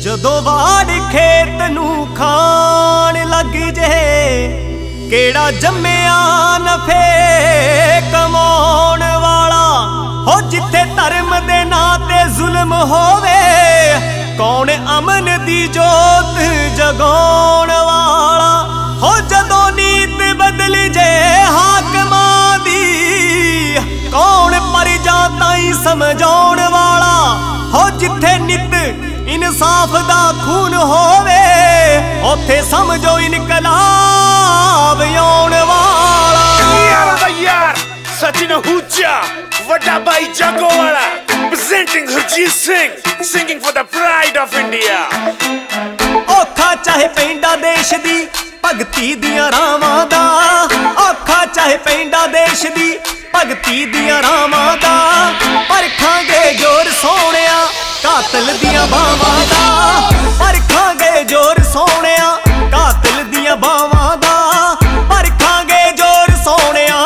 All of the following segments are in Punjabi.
ਜਦੋਂ ਵਾੜ ਖੇਤ ਨੂੰ ਖਾਣ ਲੱਗ ਜੇ ਕਿਹੜਾ ਜੰਮਿਆ ਨਫੇ ਕਮਾਉਣ ਵਾਲਾ ਹੋ। ਜਿੱਥੇ ਧਰਮ ਦੇ ਨਾਂ ਤੇ ਜ਼ੁਲਮ ਹੋਵੇ ਕੌਣ ਅਮਨ ਦੀ ਜੋਤ ਜਗਾਉਣ ਵਾਲਾ ਹੋ। ਜਦੋਂ ਨੀਤ ਬਦਲ ਜੇ ਹਾਕਮਾਂ ਦੀ ਕੌਣ ਪਰਜਾ ਤਾਈਂ ਸਮਝਾਉਣ ਵਾਲਾ ਹੋ। ਜਿੱਥੇ ਨਿਤ ਇਨਸਾਫ ਦਾ ਖੂਨ ਹੋਵੇ ਉੱਥੇ ਸਮਝੋ ਇਨਕਲਾਬ ਆਉਣ ਵਾਲਾ। ਯਾਰ ਸਚਿਨ ਹੂਜਾ ਵੱਡਾ ਭਾਈ ਜਾਗੋ ਵਾਲਾ presenting Harjeet Singh singing for the pride of India। ਔਖਾ ਚਾਹੇ ਪੈਂਦਾ ਦੇਸ਼ ਦੀ ਭਗਤੀ ਦੀਆਂ ਰਾਵਾਂ ਦਾ, ਔਖਾ ਚਾਹੇ ਪੈਂਦਾ ਦੇਸ਼ ਦੀ ਭਗਤੀ ਦੀਆਂ ਰਾਵਾਂ ਦਾ, ਪਰਖਾਂਗੇ ਜ਼ੋਰ ਸੋਹਣਿਆ ਕਾਤਲ ਦੀਆਂ ਬਾਵਾਂ ਦਾ, ਪਰਖਾਂਗੇ ਜ਼ੋਰ ਸੋਹਣਿਆ ਕਾਤਲ ਦੀਆਂ ਬਾਵਾਂ ਦਾ, ਪਰਖਾਂਗੇ ਜ਼ੋਰ ਸੋਹਣਿਆ।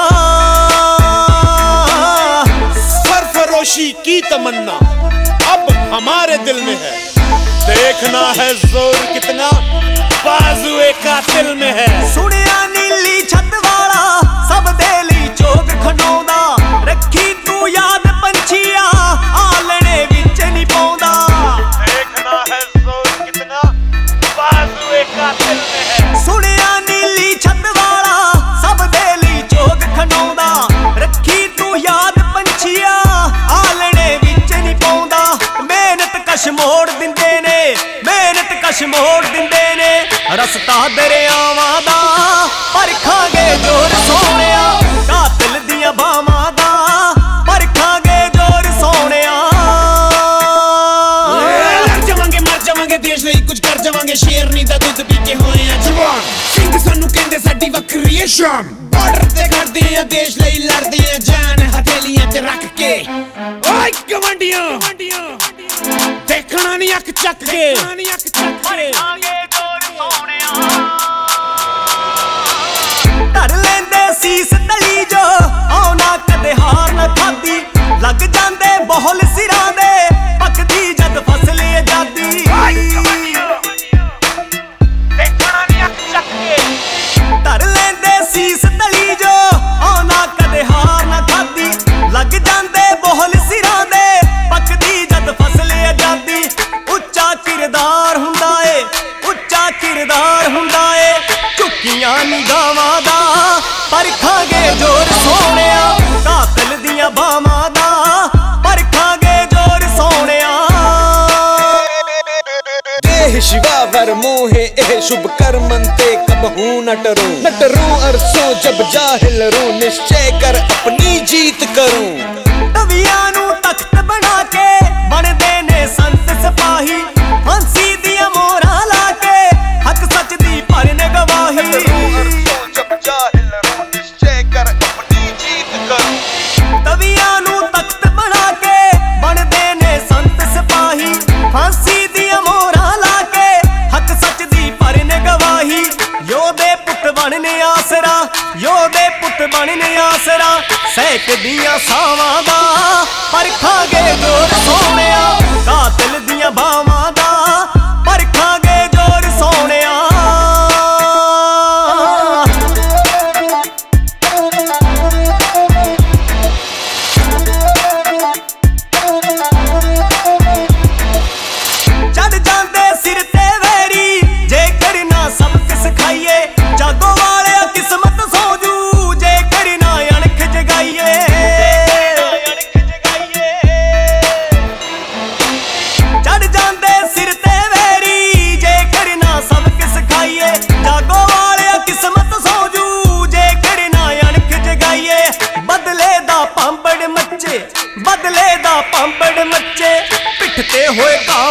सरफरोशी की तमन्ना अब हमारे दिल में है, देखना है जोर कितना बाजुए कातिल में है। सुनिया नीली छत वाला सब दे लई चोग खंडोंदा, रखी तू याद पंछिया आलणे विच नहीं पाउंदा। देखना है जोर कितना बाजुए कातिल में है। सुनिया नीली छत वाला सब दे लई चोग खंडोंदा, रखी तू याद पंछिया आलणे विच नहीं पाउंदा। मेहनत कश मोड़ दिंदे ने, मेहनत कश मोड़ दिंदे ने रस्ता दरियावां दा, परखांगे जोर सोहणिया कातिल दियां बावां दा, परखांगे जोर सोहणिया। लड़ जावांगे मर जावांगे देश ਲਈ ਕੁਝ ਕਰ ਜਾਵਾਂਗੇ, ਸ਼ੇਰਨੀ ਦਾ ਦੁੱਧ ਪੀ ਕੇ ਹੋਏ ਆ ਜਵਾਨ। ਸਿੰਘ ਸਾਨੂੰ ਕਹਿੰਦੇ ਸਾਡੀ ਵੱਖਰੀ ਏ ਸ਼ਾਨ, ਬਾਰਡਰ ਤੇ ਖੜਦੇ ਆ ਦੇਸ਼ ਲਈ ਲੜਦੇ ਆ ਜਾਨ ਹਥੇਲੀਆਂ 'ਚ ਰੱਖ ਕੇ। ਓਏ ਗਵੰਡੀਆਂ ਦੇਖਣਾ ਨਹੀਂ ਅੱਖ ਚੱਕ ਕੇ, परखांगे जोर सोहणिया। धर लेंदे सीस तली जो आउना कदे हार न खादी, लग जांदे बहुल सिरां दे पकदी जद फसल आजादी। धर लेंदे सीस तली जो आउना कदे हार न खादी, लग जांदे बहुल सिरां दे पकदी जद फसल आजादी। ਉੱਚਾ ਕਿਰਦਾਰ ਹੁੰਦਾ ਏ, ਉੱਚਾ ਕਿਰਦਾਰ ਹੁੰਦਾ ਏ ਝੁਕੀਆਂ ਨਿਗਾਹਾਂ ਦਾ, ਪਰਖਾਂਗੇ ਜ਼ੋਰ ਸੋਹਣਿਆ ਕਾਤਲ ਦੀਆਂ ਬਾਵਾਂ ਦਾ, ਪਰਖਾਂਗੇ ਜ਼ੋਰ ਸੋਹਣਿਆ। देह शिवावर मोहे एह शुभ कर्मन ते कबहू न डरूं अरसों जब जाहिल रू, निश्चय कर अपनी जीत करूं। ਤਵੀਆਂ ਨੂੰ ਤਖਤ ਬਣਾ ਕੇ ਬਣਦੇ ਨੇ ਸੰਤ ਸਿਪਾਹੀ, ਫਾਂਸੀ ਦੀਆਂ ਮੋਹਰਾਂ ਲਾ ਕੇ ਹੱਕ ਸੱਚ ਦੀ ਭਰਨ ਗਵਾਹੀ। ਤਵੀਆਂ ਨੂੰ ਤਖਤ ਬਣਾ ਕੇ ਬਣਦੇ ਨੇ ਸੰਤ ਸਿਪਾਹੀ, ਫਾਂਸੀ ਦੀਆਂ ਮੋਹਰਾਂ ਲਾ ਕੇ ਹੱਕ ਸੱਚ ਦੀ ਭਰਨ ਗਵਾਹੀ। ਯੋਧੇ ਪੁੱਤ ਬਣਨੇ ਆਸਰਾ, ਯੋਧੇ ਪੁੱਤ ਬਣਨੇ ਆਸਰਾ ਸਹਿਕ ਦੀਆਂ ਸਾਵਾਂ ਦਾ, ਪਰਖਾਂਗੇ ਜ਼ੋਰ ਸੋਹਣਿਆ ਕਾਤਲ ਦੀਆਂ ਬਾਵਾਂ ਦਾ, ਪਰਖਾਂਗੇ ਜ਼ੋਰ ਸੋਹਣਿਆ। ਚੜ ਜਾਂਦੇ ਸਿਰ ਤੇ ਵੈਰੀ ਜੇਕਰ ਨਾ ਸਬਕ ਸਿਖਾਈਏ, ਜਾਗੋ ਵਾਲਿਆ ਕਿਸਮਤ ਸੋਜੂ ਜੇਕਰ ਨਾ ਅਣਖ ਜਗਾਈਏ। ਚੜ ਜਾਂਦੇ ਸਿਰ ਤੇ ਵੈਰੀ ਜੇਕਰ ਨਾ ਸਬਕ ਸਿਖਾਈਏ, ਜਾਗੋ ਵਾਲਿਆ ਕਿਸਮਤ ਸੋਜੂ ਜੇਕਰ ਨਾ ਅਣਖ ਜਗਾਈਏ। ਬਦਲੇ ਦਾ ਪਾਂਬੜ ਮੱਚੇ, ਬਦਲੇ ਦਾ ਪਾਂਬੜ ਮੱਚੇ ਪਿੱਠ ਤੇ ਹੋਏ ਘਾਹ